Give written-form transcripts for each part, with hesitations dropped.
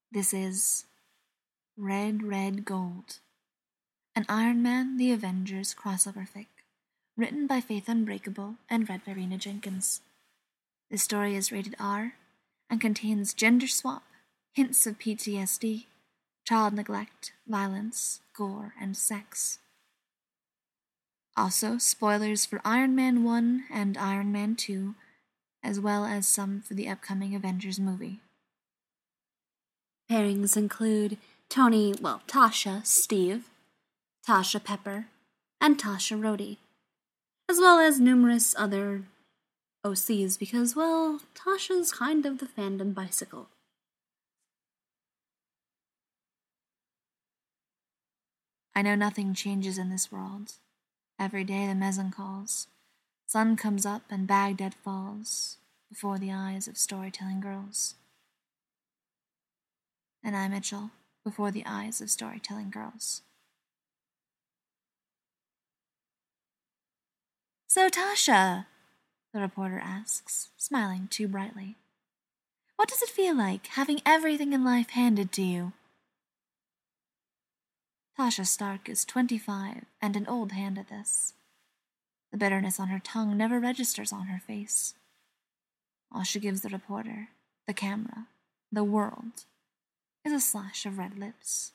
This is Red, Red Gold, an Iron Man The Avengers crossover fic, written by Faith Unbreakable and read by Rena Jenkins. This story is rated R and contains gender swap, hints of PTSD, child neglect, violence, gore, and sex. Also, spoilers for Iron Man 1 and Iron Man 2, as well as some for the upcoming Avengers movie. Pairings include Tasha Steve, Tasha Pepper, and Tasha Rhodey, as well as numerous other OCs because, well, Tasha's kind of the fandom bicycle. I know nothing changes in this world. Every day the Meson calls. Sun comes up and Baghdad falls before the eyes of storytelling girls. And I, Mitchell, before the eyes of storytelling girls. So, Tasha, the reporter asks, smiling too brightly, what does it feel like having everything in life handed to you? Tasha Stark is 25 and an old hand at this. The bitterness on her tongue never registers on her face. All she gives the reporter, the camera, the world, is a slash of red lips.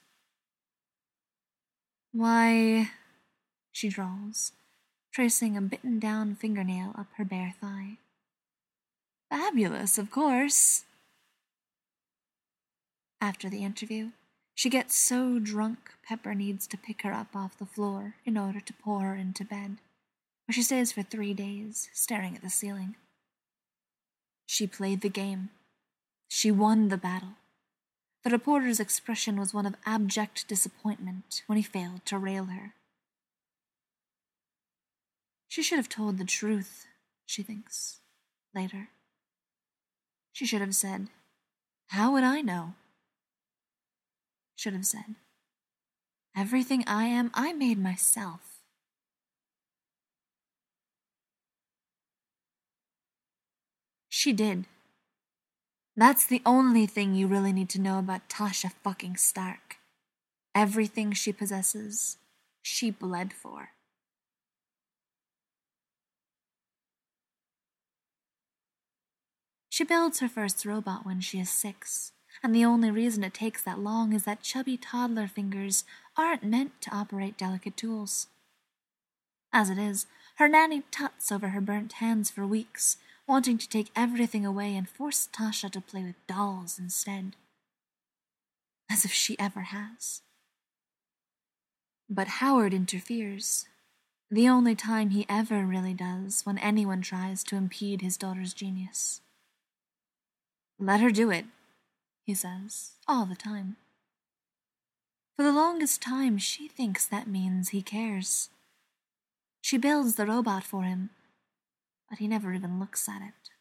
Why, she drawls, tracing a bitten-down fingernail up her bare thigh. Fabulous, of course. After the interview, she gets so drunk Pepper needs to pick her up off the floor in order to pour her into bed, where she stays for 3 days, staring at the ceiling. She played the game. She won the battle. The reporter's expression was one of abject disappointment when he failed to rail her. She should have told the truth, she thinks, later. She should have said, how would I know? Should have said, everything I am, I made myself. She did. That's the only thing you really need to know about Tasha fucking Stark. Everything she possesses, she bled for. She builds her first robot when she is 6, and the only reason it takes that long is that chubby toddler fingers aren't meant to operate delicate tools. As it is, her nanny tuts over her burnt hands for weeks, wanting to take everything away and force Tasha to play with dolls instead. As if she ever has. But Howard interferes. The only time he ever really does when anyone tries to impede his daughter's genius. Let her do it, he says, all the time. For the longest time, she thinks that means he cares. She builds the robot for him, but he never even looks at it.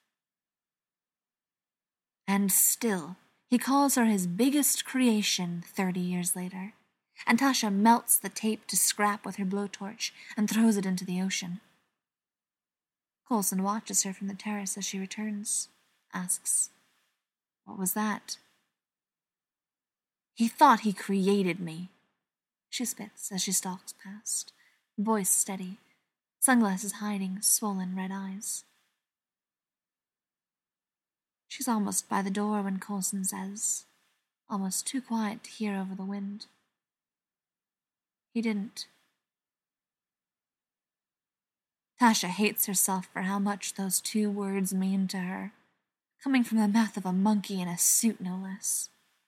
And still, he calls her his biggest creation 30 years later, and Tasha melts the tape to scrap with her blowtorch and throws it into the ocean. Coulson watches her from the terrace as she returns, asks, what was that? He thought he created me, she spits as she stalks past, voice steady, sunglasses hiding swollen red eyes. She's almost by the door when Coulson says, almost too quiet to hear over the wind, he didn't. Tasha hates herself for how much those 2 words mean to her, coming from the mouth of a monkey in a suit no less.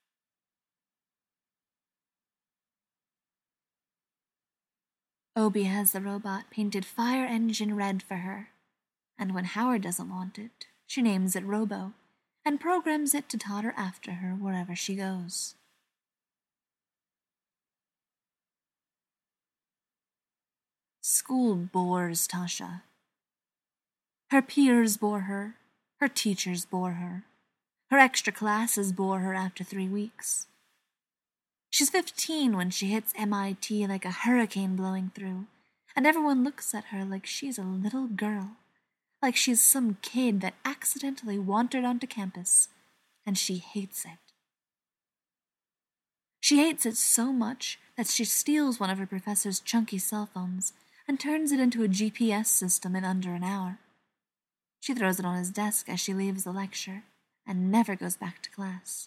Obi has the robot painted fire engine red for her, and when Howard doesn't want it, she names it Robo, and programs it to totter after her wherever she goes. School bores Tasha. Her peers bore her teachers bore her extra classes bore her after 3 weeks. She's 15 when she hits MIT like a hurricane blowing through, and everyone looks at her like she's a little girl, like she's some kid that accidentally wandered onto campus, and she hates it. She hates it so much that she steals one of her professor's chunky cell phones and turns it into a GPS system in under an hour. She throws it on his desk as she leaves the lecture and never goes back to class.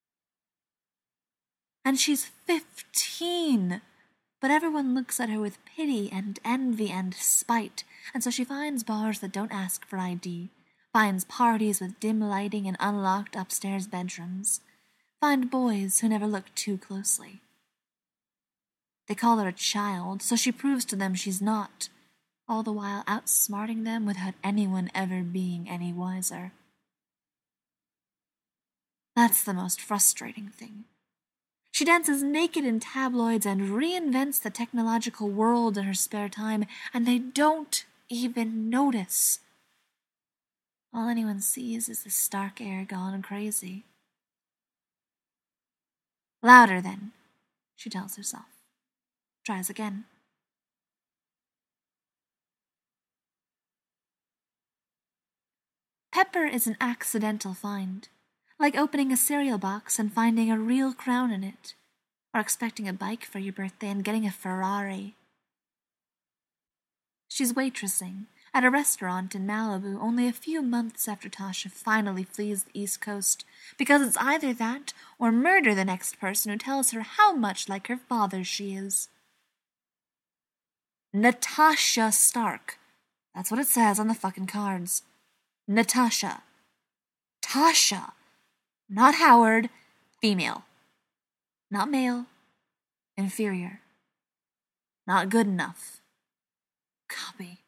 And she's 15! But everyone looks at her with pity and envy and spite, and so she finds bars that don't ask for ID, finds parties with dim lighting and unlocked upstairs bedrooms, find boys who never look too closely. They call her a child, so she proves to them she's not, all the while outsmarting them without anyone ever being any wiser. That's the most frustrating thing. She dances naked in tabloids and reinvents the technological world in her spare time, and they don't even notice. All anyone sees is the Stark heir gone crazy. Louder, then, she tells herself. Tries again. Pepper is an accidental find, like opening a cereal box and finding a real crown in it, or expecting a bike for your birthday and getting a Ferrari. She's waitressing at a restaurant in Malibu only a few months after Tasha finally flees the East Coast, because it's either that or murder the next person who tells her how much like her father she is. Natasha Stark. That's what it says on the fucking cards. Natasha. Tasha. Not Howard. Female. Not male. Inferior. Not good enough. Copy.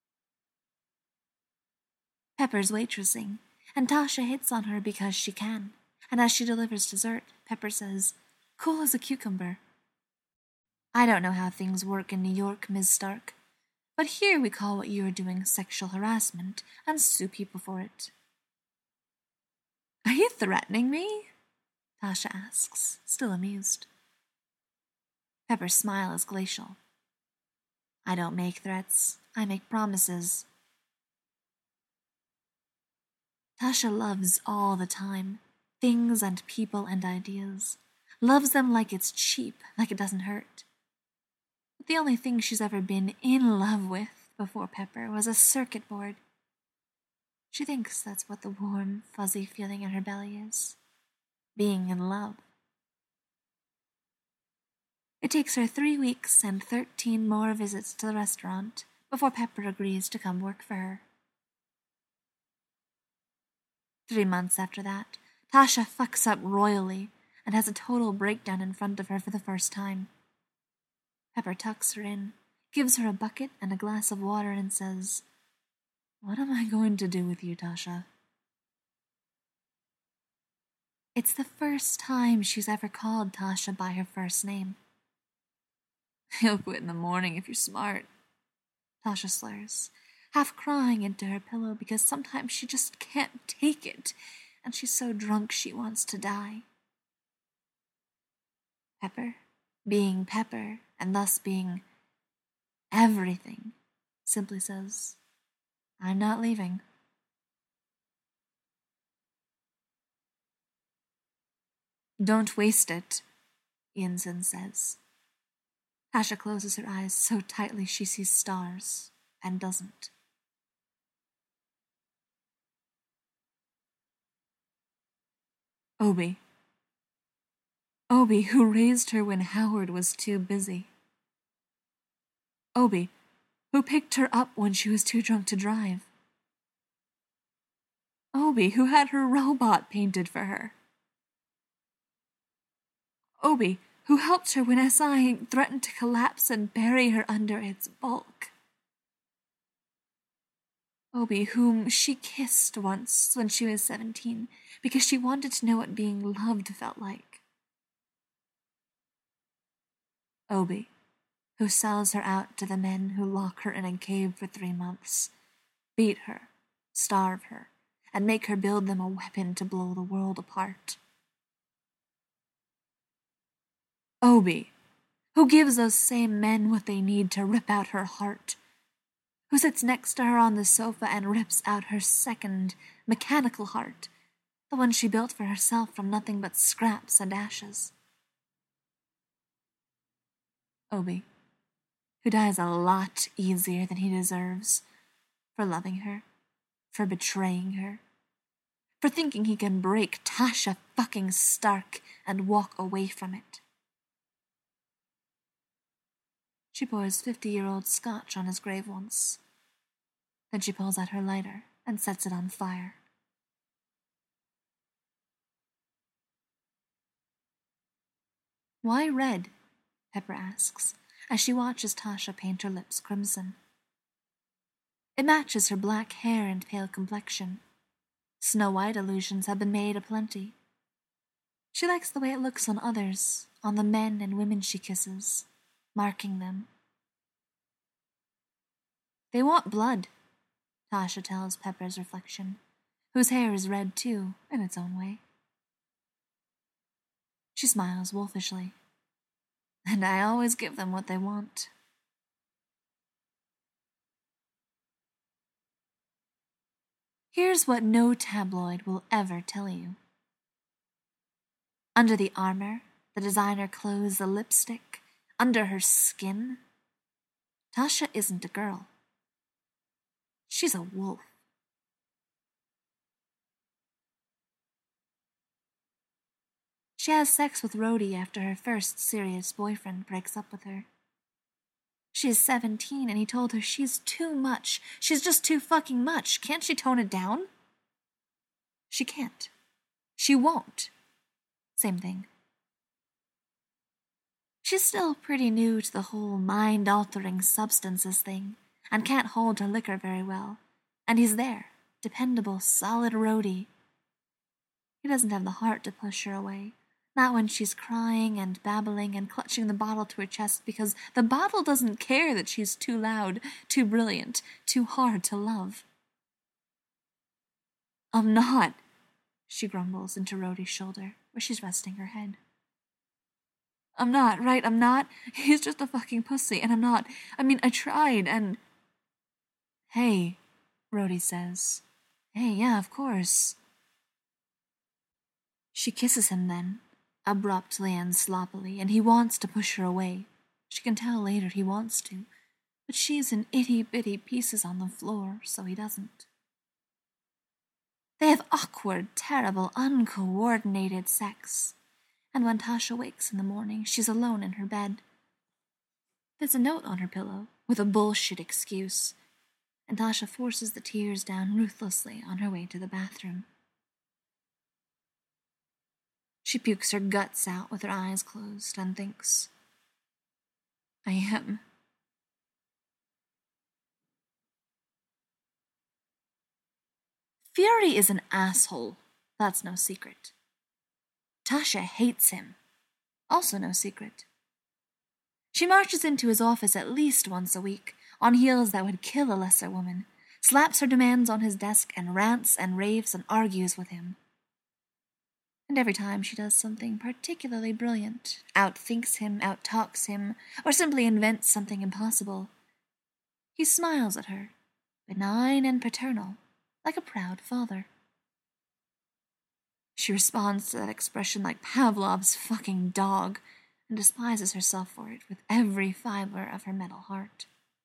Pepper's waitressing, and Tasha hits on her because she can, and as she delivers dessert, Pepper says, "Cool as a cucumber." I don't know how things work in New York, Ms. Stark, but here we call what you're doing sexual harassment and sue people for it. Are you threatening me? Tasha asks, still amused. Pepper's smile is glacial. I don't make threats, I make promises. Tasha loves all the time, things and people and ideas. Loves them like it's cheap, like it doesn't hurt. But the only thing she's ever been in love with before Pepper was a circuit board. She thinks that's what the warm, fuzzy feeling in her belly is. Being in love. It takes her 3 weeks and 13 more visits to the restaurant before Pepper agrees to come work for her. 3 months after that, Tasha fucks up royally and has a total breakdown in front of her for the first time. Pepper tucks her in, gives her a bucket and a glass of water and says, "What am I going to do with you, Tasha?" It's the first time she's ever called Tasha by her first name. "You'll quit in the morning if you're smart," Tasha slurs, half crying into her pillow because sometimes she just can't take it, and she's so drunk she wants to die. Pepper, being Pepper, and thus being everything, simply says, "I'm not leaving." "Don't waste it," Ianson says. Tasha closes her eyes so tightly she sees stars, and doesn't. Obi, who raised her when Howard was too busy. Obi, who picked her up when she was too drunk to drive. Obi, who had her robot painted for her. Obi, who helped her when SI threatened to collapse and bury her under its bulk. Obi, whom she kissed once when she was 17 because she wanted to know what being loved felt like. Obi, who sells her out to the men who lock her in a cave for 3 months, beat her, starve her, and make her build them a weapon to blow the world apart. Obi, who gives those same men what they need to rip out her heart, who sits next to her on the sofa and rips out her second, mechanical heart, the one she built for herself from nothing but scraps and ashes. Obi, who dies a lot easier than he deserves for loving her, for betraying her, for thinking he can break Tasha fucking Stark and walk away from it. She pours 50-year-old scotch on his grave once. Then she pulls out her lighter and sets it on fire. Why red? Pepper asks, as she watches Tasha paint her lips crimson. It matches her black hair and pale complexion. Snow White illusions have been made aplenty. She likes the way it looks on others, on the men and women she kisses, marking them. They want blood, Tasha tells Pepper's reflection, whose hair is red too, in its own way. She smiles wolfishly. And I always give them what they want. Here's what no tabloid will ever tell you. Under the armor, the designer clothes, the lipstick, under her skin, Tasha isn't a girl. She's a wolf. She has sex with Rhodey after her first serious boyfriend breaks up with her. She is 17 and he told her she's too much. She's just too fucking much. Can't she tone it down? She can't. She won't. Same thing. She's still pretty new to the whole mind-altering substances thing and can't hold her liquor very well. And he's there, dependable, solid Rhodey. He doesn't have the heart to push her away. Not when she's crying and babbling and clutching the bottle to her chest because the bottle doesn't care that she's too loud, too brilliant, too hard to love. I'm not, she grumbles into Rhodey's shoulder, where she's resting her head. I'm not, right? I'm not. He's just a fucking pussy, and I'm not. I mean, I tried, and... Hey, Rhodey says. Hey, yeah, of course. She kisses him then, abruptly and sloppily, and he wants to push her away. She can tell later he wants to, but she's in itty-bitty pieces on the floor, so he doesn't. They have awkward, terrible, uncoordinated sex, and when Tasha wakes in the morning, she's alone in her bed. There's a note on her pillow, with a bullshit excuse, and Tasha forces the tears down ruthlessly on her way to the bathroom. She pukes her guts out with her eyes closed and thinks, I am. Fury is an asshole. That's no secret. Tasha hates him. Also no secret. She marches into his office at least once a week, on heels that would kill a lesser woman, slaps her demands on his desk and rants and raves and argues with him. And every time she does something particularly brilliant, outthinks him, outtalks him, or simply invents something impossible, he smiles at her, benign and paternal, like a proud father. She responds to that expression like Pavlov's fucking dog, and despises herself for it with every fiber of her metal heart.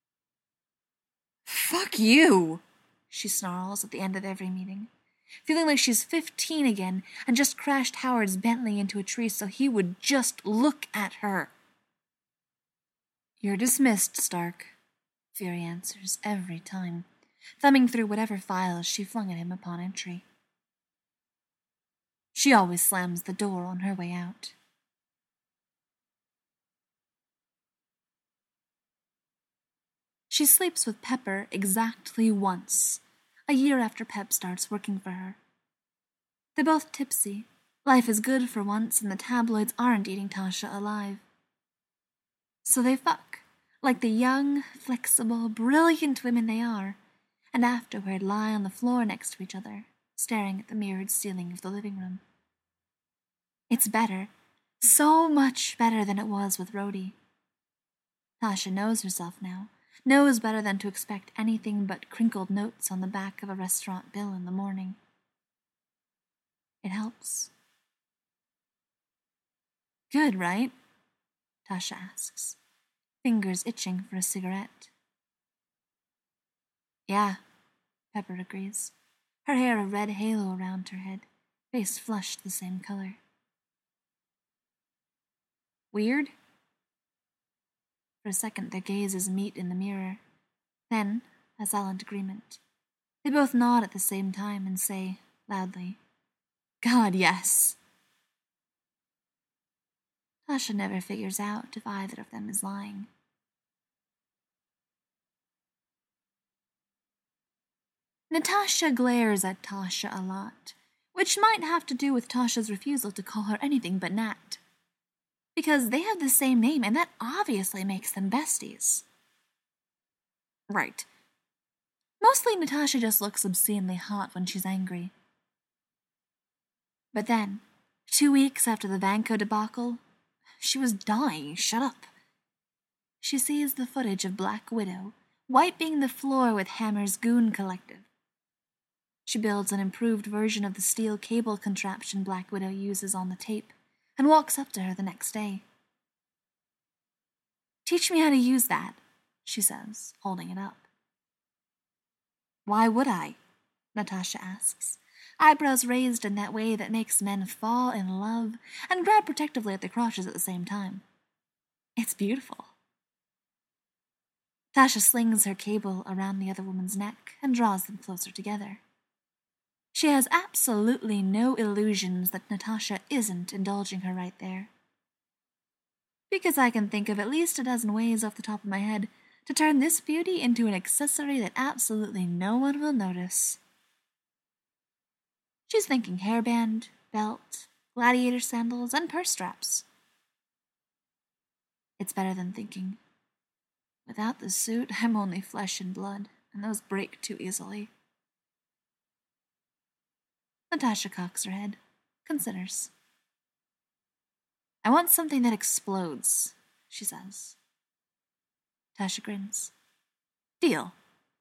Fuck you, she snarls at the end of every meeting, feeling like she's 15 again and just crashed Howard's Bentley into a tree so he would just look at her. You're dismissed, Stark, Fury answers every time, thumbing through whatever files she flung at him upon entry. She always slams the door on her way out. She sleeps with Pepper exactly once, a year after Pep starts working for her. They're both tipsy. Life is good for once, and the tabloids aren't eating Tasha alive. So they fuck, like the young, flexible, brilliant women they are, and afterward lie on the floor next to each other, staring at the mirrored ceiling of the living room. It's better, so much better than it was with Rhodey. Tasha knows herself now, knows better than to expect anything but crinkled notes on the back of a restaurant bill in the morning. It helps. Good, right? Tasha asks. fingers itching for a cigarette. Yeah, Pepper agrees, her hair a red halo around her head, face flushed the same color. Weird? For a second, their gazes meet in the mirror. Then, a silent agreement. They both nod at the same time and say, loudly, God, yes. Tasha never figures out if either of them is lying. Natasha glares at Tasha a lot, which might have to do with Tasha's refusal to call her anything but Nat. Because they have the same name, and that obviously makes them besties. Right. Mostly Natasha just looks obscenely hot when she's angry. But then, 2 weeks after the Vanko debacle, she was dying, shut up. She sees the footage of Black Widow wiping the floor with Hammer's Goon Collective. She builds an improved version of the steel cable contraption Black Widow uses on the tape and walks up to her the next day. Teach me how to use that, she says, holding it up. Why would I? Natasha asks, eyebrows raised in that way that makes men fall in love and grab protectively at their crotches at the same time. It's beautiful. Tasha slings her cable around the other woman's neck and draws them closer together. She has absolutely no illusions that Natasha isn't indulging her right there. Because I can think of at least a dozen ways off the top of my head to turn this beauty into an accessory that absolutely no one will notice. She's thinking hairband, belt, gladiator sandals, and purse straps. It's better than thinking, without the suit, I'm only flesh and blood, and those break too easily. Natasha cocks her head, considers. I want something that explodes, she says. Tasha grins. Deal.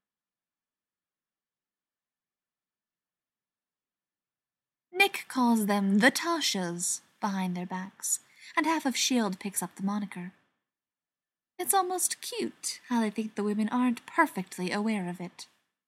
Nick calls them the Tashas behind their backs, and half of S.H.I.E.L.D. picks up the moniker. It's almost cute how they think the women aren't perfectly aware of it.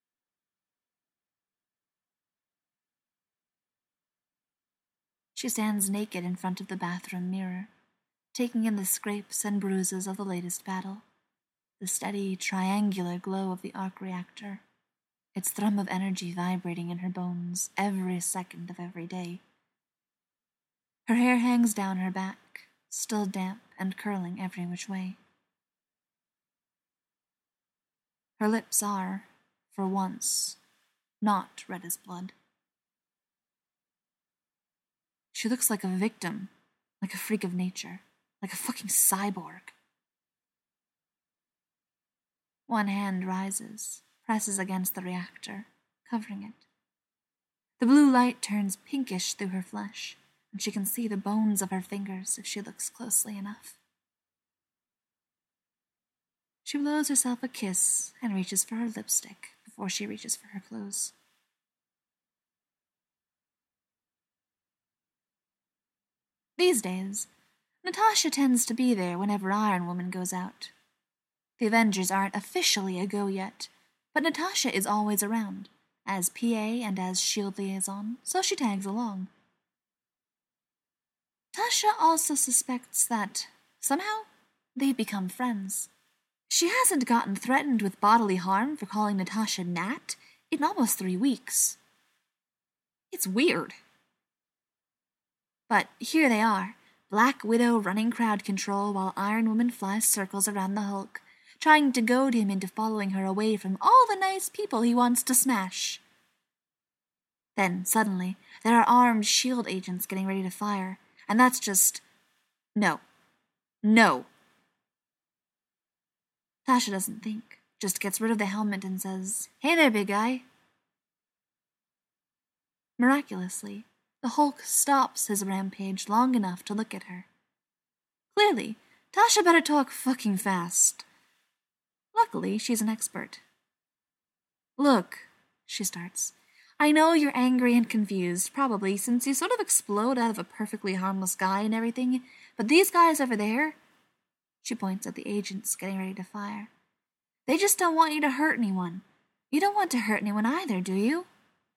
She stands naked in front of the bathroom mirror, taking in the scrapes and bruises of the latest battle, the steady, triangular glow of the arc reactor, its thrum of energy vibrating in her bones every second of every day. Her hair hangs down her back, still damp and curling every which way. Her lips are, for once, not red as blood. She looks like a victim, like a freak of nature, like a fucking cyborg. One hand rises, presses against the reactor, covering it. The blue light turns pinkish through her flesh, and she can see the bones of her fingers if she looks closely enough. She blows herself a kiss and reaches for her lipstick before she reaches for her clothes. These days, Natasha tends to be there whenever Iron Woman goes out. The Avengers aren't officially a go yet, but Natasha is always around, as PA and as S.H.I.E.L.D. liaison, so she tags along. Tasha also suspects that, somehow, they've become friends. She hasn't gotten threatened with bodily harm for calling Natasha Nat in almost 3 weeks. It's weird. But here they are, Black Widow running crowd control while Iron Woman flies circles around the Hulk, trying to goad him into following her away from all the nice people he wants to smash. Then, suddenly, there are armed S.H.I.E.L.D. agents getting ready to fire, and that's just... No. No. Tasha doesn't think, just gets rid of the helmet and says, "Hey there, big guy." Miraculously, the Hulk stops his rampage long enough to look at her. Clearly, Tasha better talk fucking fast. Luckily, she's an expert. "Look," she starts, "I know you're angry and confused, probably, since you sort of explode out of a perfectly harmless guy and everything, but these guys over there..." She points at the agents getting ready to fire. They just don't want you to hurt anyone. You don't want to hurt anyone either, do you?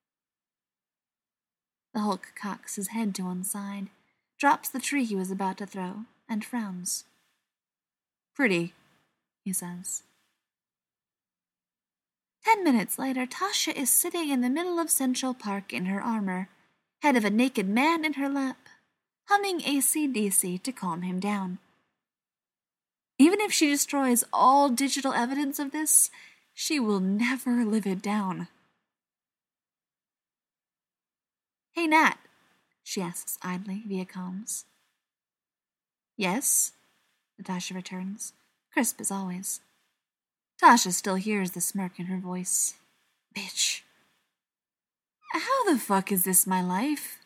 The Hulk cocks his head to one side, drops the tree he was about to throw, and frowns. Pretty, he says. 10 minutes later, Tasha is sitting in the middle of Central Park in her armor, head of a naked man in her lap, humming AC/DC to calm him down. Even if she destroys all digital evidence of this, she will never live it down. Hey, Nat, she asks idly via comms. Yes, Natasha returns, crisp as always. Tasha still hears the smirk in her voice. Bitch. How the fuck is this my life?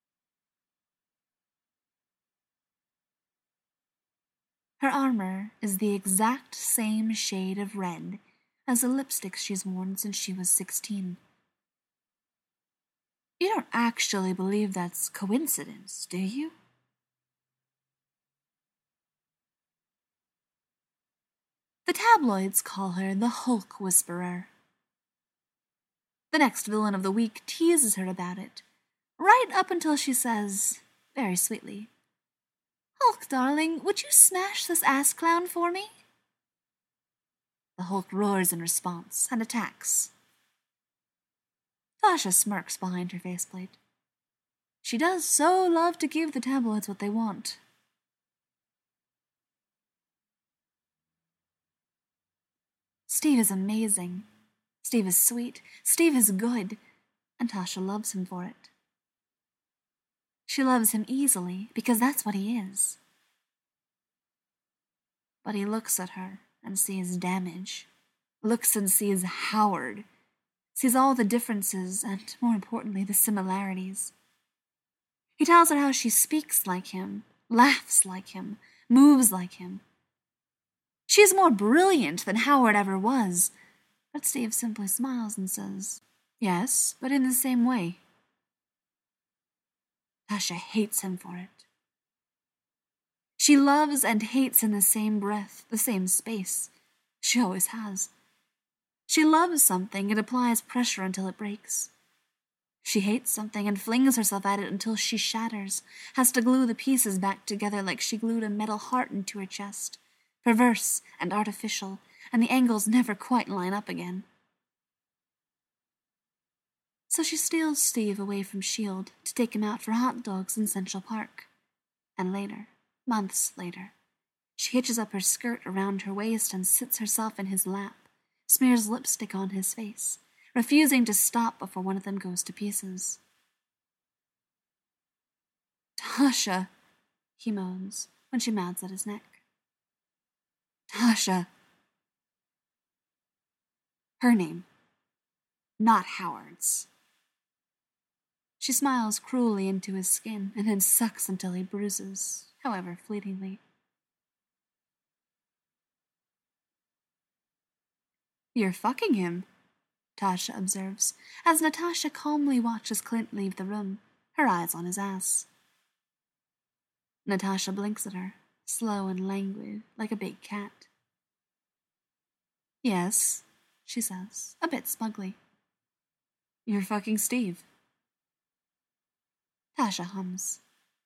Her armor is the exact same shade of red as the lipstick she's worn since she was 16. You don't actually believe that's coincidence, do you? The tabloids call her the Hulk Whisperer. The next villain of the week teases her about it, right up until she says, very sweetly, Hulk, darling, would you smash this ass clown for me? The Hulk roars in response and attacks. Tasha smirks behind her faceplate. She does so love to give the tabloids what they want. Steve is amazing. Steve is sweet. Steve is good. And Tasha loves him for it. She loves him easily because that's what he is. But he looks at her and sees damage. Looks and sees Howard. Sees all the differences and, more importantly, the similarities. He tells her how she speaks like him, laughs like him, moves like him. She is more brilliant than Howard ever was, but Steve simply smiles and says, yes, but in the same way. Tasha hates him for it. She loves and hates in the same breath, the same space. She always has. She loves something and applies pressure until it breaks. She hates something and flings herself at it until she shatters, has to glue the pieces back together like she glued a metal heart into her chest, perverse and artificial, and the angles never quite line up again. So she steals Steve away from S.H.I.E.L.D. to take him out for hot dogs in Central Park. And later, months later, she hitches up her skirt around her waist and sits herself in his lap, smears lipstick on his face, refusing to stop before one of them goes to pieces. Tasha, he moans when she mouths at his neck. Tasha. Her name, not Howard's. She smiles cruelly into his skin and then sucks until he bruises, however fleetingly. You're fucking him, Tasha observes, as Natasha calmly watches Clint leave the room, her eyes on his ass. Natasha blinks at her, slow and languid, like a big cat. Yes, she says, a bit smugly. You're fucking Steve. Tasha hums.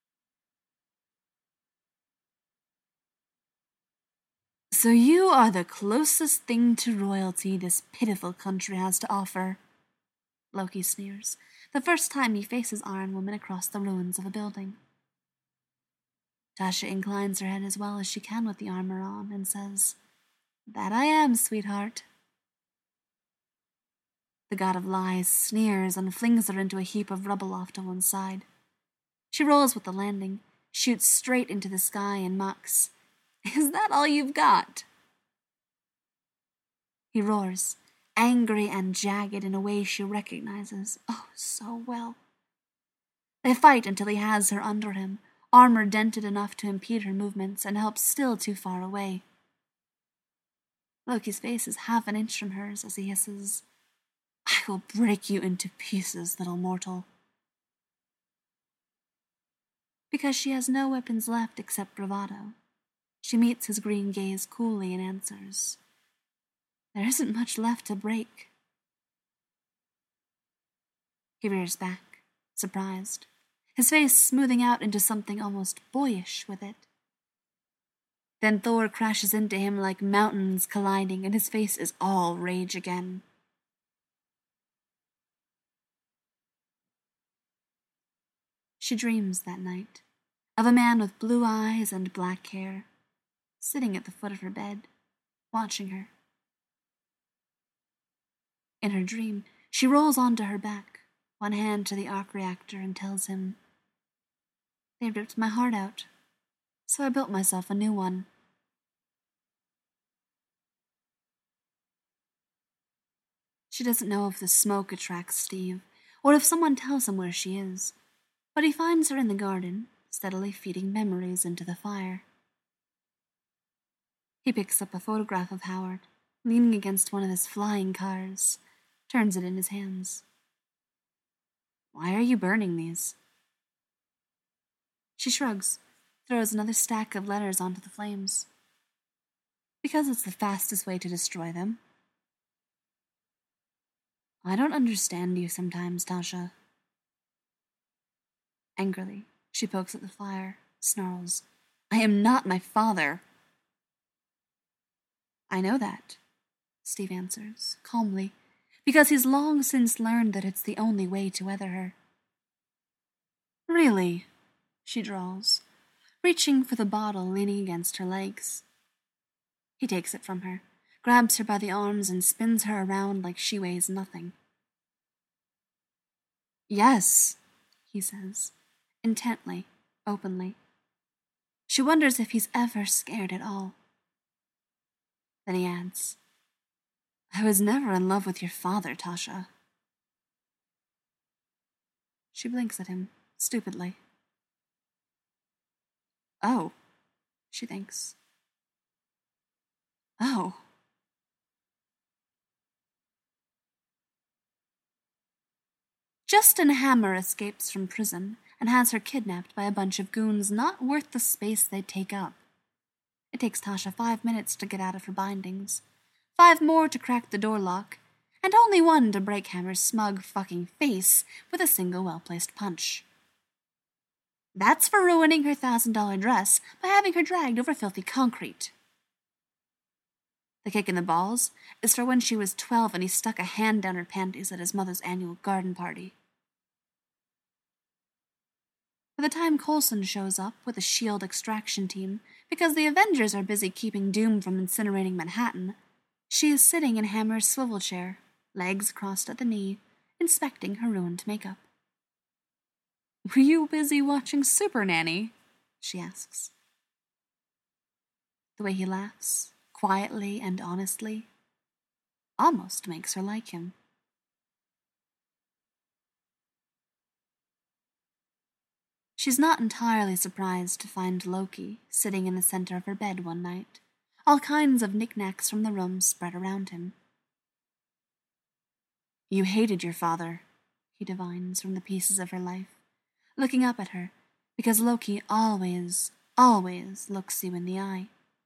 So you are the closest thing to royalty this pitiful country has to offer, Loki sneers, the first time he faces Iron Woman across the ruins of a building. Tasha inclines her head as well as she can with the armor on and says, That I am, sweetheart. The god of lies sneers and flings her into a heap of rubble off to one side. She rolls with the landing, shoots straight into the sky and mocks, Is that all you've got? He roars, angry and jagged in a way she recognizes, oh, so well. They fight until he has her under him, armor dented enough to impede her movements and help still too far away. Loki's face is half an inch from hers as he hisses, I will break you into pieces, little mortal. Because she has no weapons left except bravado, She meets his green gaze coolly and answers, "There isn't much left to break." He rears back, surprised, his face smoothing out into something almost boyish with it. Then Thor crashes into him like mountains colliding, and his face is all rage again. She dreams that night of a man with blue eyes and black hair, sitting at the foot of her bed, watching her. In her dream, she rolls onto her back, one hand to the arc reactor, and tells him, "They ripped my heart out, so I built myself a new one." She doesn't know if the smoke attracts Steve, or if someone tells him where she is, but he finds her in the garden, steadily feeding memories into the fire. He picks up a photograph of Howard, leaning against one of his flying cars, turns it in his hands. "Why are you burning these?" She shrugs, throws another stack of letters onto the flames. "Because it's the fastest way to destroy them." "I don't understand you sometimes, Tasha." Angrily, she pokes at the fire, snarls, "I am not my father." "I know that," Steve answers, calmly, because he's long since learned that it's the only way to weather her. "Really?" she drawls, reaching for the bottle leaning against her legs. He takes it from her, grabs her by the arms, and spins her around like she weighs nothing. "Yes," he says, intently, openly. She wonders if he's ever scared at all. Then he adds, "I was never in love with your father, Tasha." She blinks at him, stupidly. "Oh," she thinks. "Oh." Justin Hammer escapes from prison and has her kidnapped by a bunch of goons not worth the space they take up. It takes Tasha 5 minutes to get out of her bindings, 5 more to crack the door lock, and only 1 to break Hammer's smug fucking face with a single well-placed punch. That's for ruining her $1,000 dress by having her dragged over filthy concrete. The kick in the balls is for when she was 12 and he stuck a hand down her panties at his mother's annual garden party. By the time Coulson shows up with a S.H.I.E.L.D. extraction team, because the Avengers are busy keeping Doom from incinerating Manhattan, she is sitting in Hammer's swivel chair, legs crossed at the knee, inspecting her ruined makeup. "Were you busy watching Super Nanny?" she asks. The way he laughs, quietly and honestly, almost makes her like him. She's not entirely surprised to find Loki sitting in the center of her bed one night, all kinds of knickknacks from the room spread around him. "You hated your father," he divines from the pieces of her life, looking up at her, because Loki always, always looks you in the eye.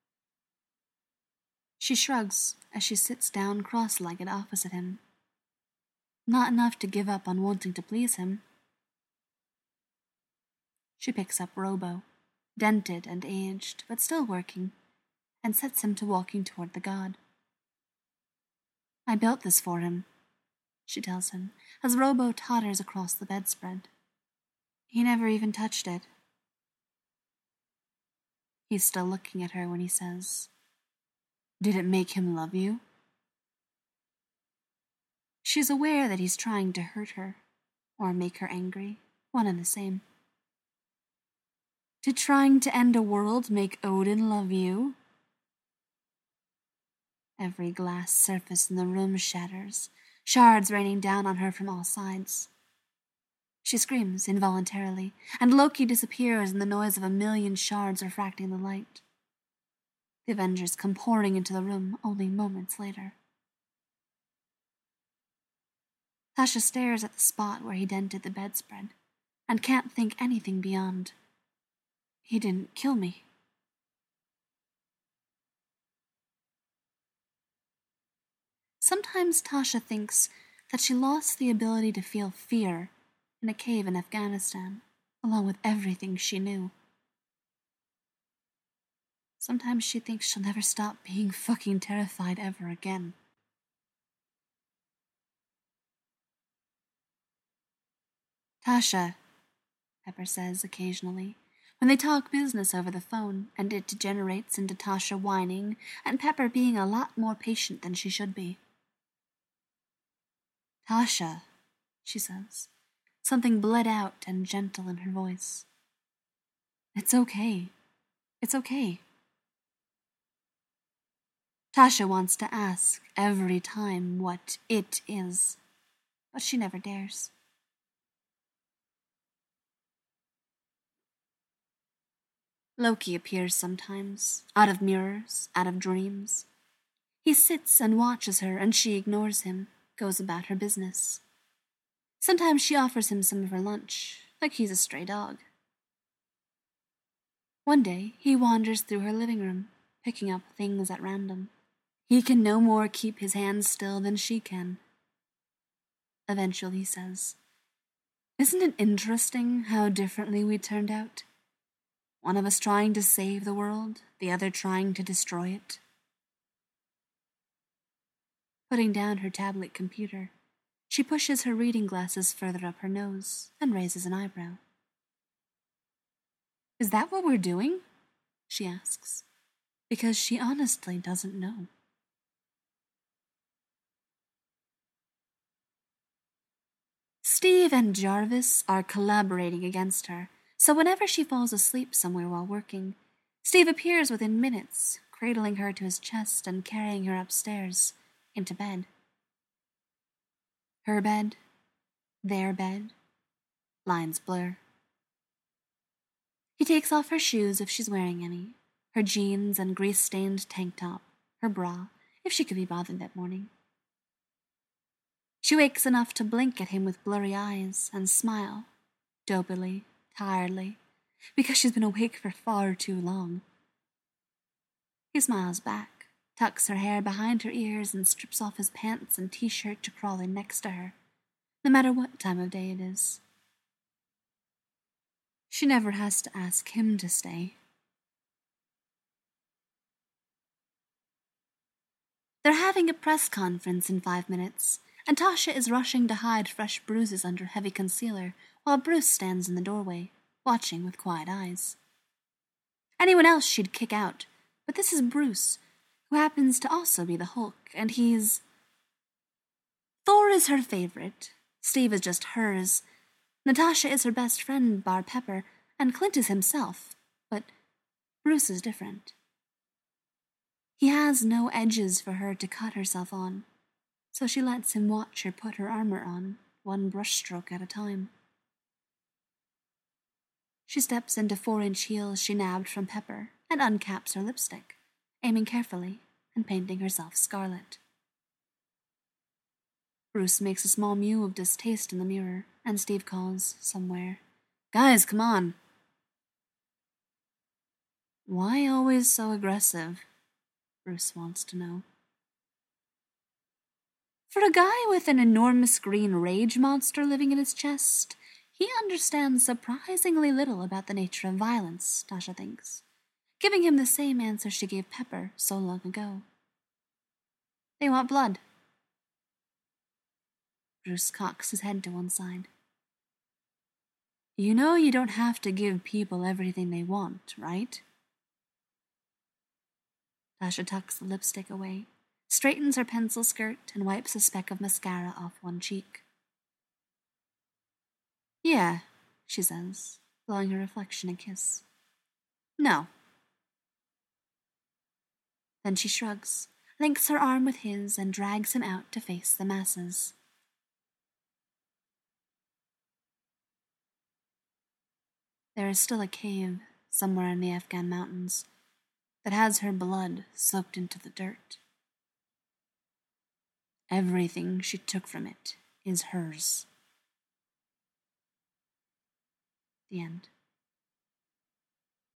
She shrugs as she sits down cross-legged opposite him. Not enough to give up on wanting to please him. She picks up Robo, dented and aged, but still working, and sets him to walking toward the god. "I built this for him," she tells him, as Robo totters across the bedspread. "He never even touched it." He's still looking at her when he says, "Did it make him love you?" She's aware that he's trying to hurt her, or make her angry, one and the same. "Did trying to end a world make Odin love you?" Every glass surface in the room shatters, shards raining down on her from all sides. She screams involuntarily, and Loki disappears in the noise of a million shards refracting the light. The Avengers come pouring into the room only moments later. Tasha stares at the spot where he dented the bedspread, and can't think anything beyond, "He didn't kill me." sometimes Tasha thinks that she lost the ability to feel fear in a cave in Afghanistan, along with everything she knew. Sometimes she thinks she'll never stop being fucking terrified ever again. Tasha, Pepper says occasionally, when they talk business over the phone, and it degenerates into Tasha whining and Pepper being a lot more patient than she should be. Tasha, she says, something bled out and gentle in her voice. It's okay. It's okay. Tasha wants to ask every time what it is, but she never dares. Loki appears sometimes, out of mirrors, out of dreams. He sits and watches her, and she ignores him, goes about her business. Sometimes she offers him some of her lunch, like he's a stray dog. One day, he wanders through her living room, picking up things at random. He can no more keep his hands still than she can. Eventually he says, "Isn't it interesting how differently we turned out? One of us trying to save the world, the other trying to destroy it." Putting down her tablet computer, she pushes her reading glasses further up her nose and raises an eyebrow. "Is that what we're doing?" she asks, because she honestly doesn't know. Steve and Jarvis are collaborating against her, so whenever she falls asleep somewhere while working, Steve appears within minutes, cradling her to his chest and carrying her upstairs, into bed. Her bed, their bed, lines blur. He takes off her shoes if she's wearing any, her jeans and grease-stained tank top, her bra, if she could be bothered that morning. She wakes enough to blink at him with blurry eyes and smile, dopily, tiredly, because she's been awake for far too long. He smiles back, tucks her hair behind her ears, and strips off his pants and t-shirt to crawl in next to her, no matter what time of day it is. She never has to ask him to stay. They're having a press conference in 5 minutes, and Tasha is rushing to hide fresh bruises under heavy concealer while Bruce stands in the doorway, watching with quiet eyes. Anyone else she'd kick out, but this is Bruce, who happens to also be the Hulk, and he's... Thor is her favorite, Steve is just hers, Natasha is her best friend bar Pepper, and Clint is himself, but Bruce is different. He has no edges for her to cut herself on, so she lets him watch her put her armor on, one brushstroke at a time. She steps into 4-inch heels she nabbed from Pepper and uncaps her lipstick, aiming carefully and painting herself scarlet. Bruce makes a small mew of distaste in the mirror, and Steve calls, somewhere, "Guys, come on." Why always so aggressive? Bruce wants to know. For a guy with an enormous green rage monster living in his chest, he understands surprisingly little about the nature of violence, Tasha thinks, giving him the same answer she gave Pepper so long ago. They want blood. Bruce cocks his head to one side. You know you don't have to give people everything they want, right? Tasha tucks the lipstick away, straightens her pencil skirt, and wipes a speck of mascara off one cheek. Yeah, she says, blowing her reflection a kiss. No. Then she shrugs, links her arm with his, and drags him out to face the masses. There is still a cave somewhere in the Afghan mountains that has her blood soaked into the dirt. Everything she took from it is hers. The end.